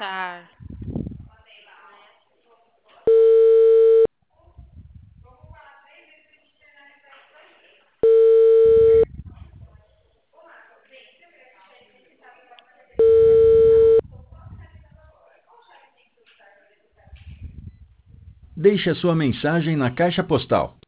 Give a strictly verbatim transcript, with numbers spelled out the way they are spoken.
Tá. Deixe a sua mensagem na caixa postal